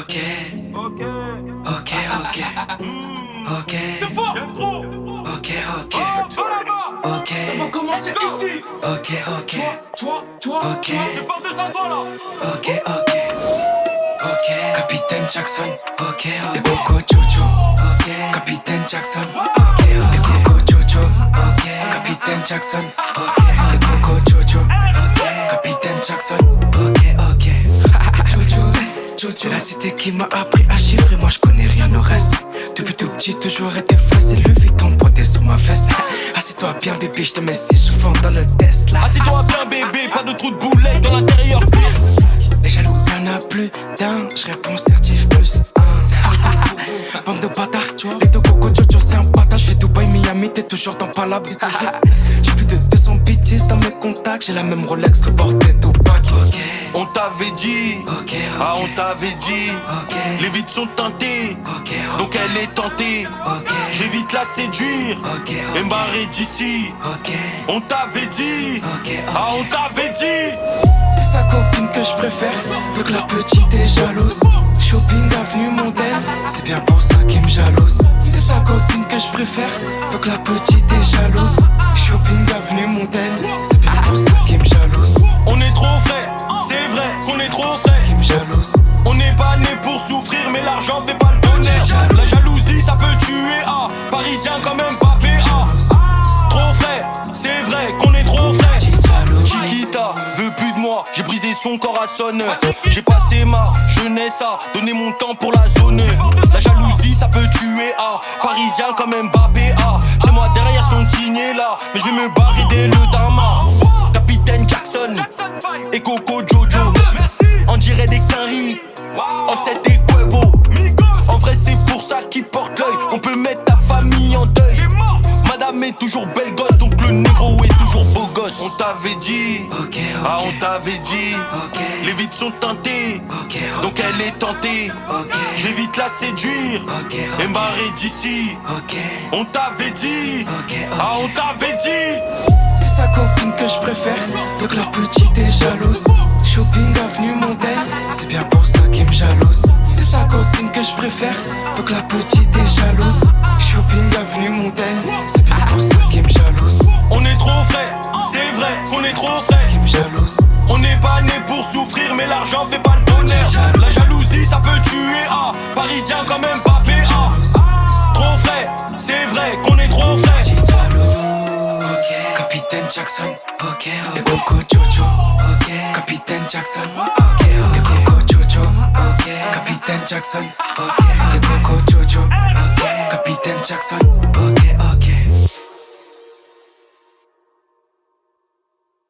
Ok. Ok. Ok. C'est fort. Ok. Ok. Ça va commencer ici. Ok. Tu vois. Ok. Je parle de ça toi là. Ok. Capitaine Jackson. Ok. Des Coco Jojo. Ok. Capitaine Jackson. Ok. Des Coco Jojo. Ok. Capitaine Jackson. Ok. Des Coco Jojo. Ok. Capitaine Jackson. Ok. Jojo. C'est la cité qui m'a appris à chiffrer. Moi je connais rien au reste. Depuis tout petit, toujours été facile. Le Vuitton brodé sur ma veste. Assieds-toi bien, bébé, je te mets si je fonds dans le Tesla. Assieds-toi bien, bébé, pas de trou de boulet dans l'intérieur. Les jaloux, y'en a plus d'un. Je réponds certif plus un. Bande de bâtards, les deux Coco Jojo, c'est un bâtard. J'fais Dubaï, Miami, t'es toujours dans Palab. J'ai plus de 200 bitches dans mes contacts. J'ai la même Rolex que bordel Tupac. Ok. On t'avait dit, ah on t'avait dit, les vides sont teintées, donc elle est tentée. Je vais vite la séduire et me barrer d'ici. On t'avait dit, ah on t'avait dit. C'est sa copine que je préfère, donc la petite est jalouse. Shopping avenue Montaigne, c'est bien pour ça qu'il me jalouse. C'est sa copine que je préfère, donc la petite est jalouse. Shopping avenue Montaigne, c'est bien pour ça qu'il me jalouse. On est trop frais, c'est vrai qu'on est trop frais. Qui me jalouse. On n'est pas né pour souffrir, mais l'argent fait pas le bonheur. La jalousie ça peut tuer, ah, parisien quand même pas PA. Trop frais, c'est vrai qu'on est trop frais. Chiquita veut plus de moi, j'ai brisé son corps à sonneur. J'ai passé ma jeunesse à donner mon temps pour la zone. La jalousie ça peut tuer, ah, parisien quand même pas PA. Chez moi derrière son tigné là, mais je vais me barrer dès le dama. Capitaine Jackson et Coco Jojo, on dirait des quinries, offset des Cuervo. En vrai c'est pour ça qu'ils portent l'œil, on peut mettre ta famille en deuil. Madame est toujours belle gosse, donc le négro est toujours beau gosse. On t'avait dit, ah on t'avait dit, les vides sont teintées, donc elle est tentée. Je vais vite la séduire et me barrer d'ici. On t'avait dit, ah on t'avait dit. C'est sa copine que je préfère, donc la petite est jalouse. Shopping avenue Montaigne, c'est bien pour ça qu'il me jalouse. C'est sa copine que je préfère, donc la petite est jalouse. Shopping avenue Montaigne, c'est bien pour ça qu'il me jalouse. On est trop frais, c'est vrai qu'on est trop frais. Qui me jalouse. On n'est pas né pour souffrir, mais l'argent fait pas le bonheur. La jalousie ça peut tuer, ah, parisien quand même pas PA. Trop frais, c'est vrai qu'on est trop frais. Capitaine Jackson, des Coco Jojo, Capitaine Jackson, des Coco Jojo, Capitaine Jackson, des Coco Jojo, Capitaine Jackson,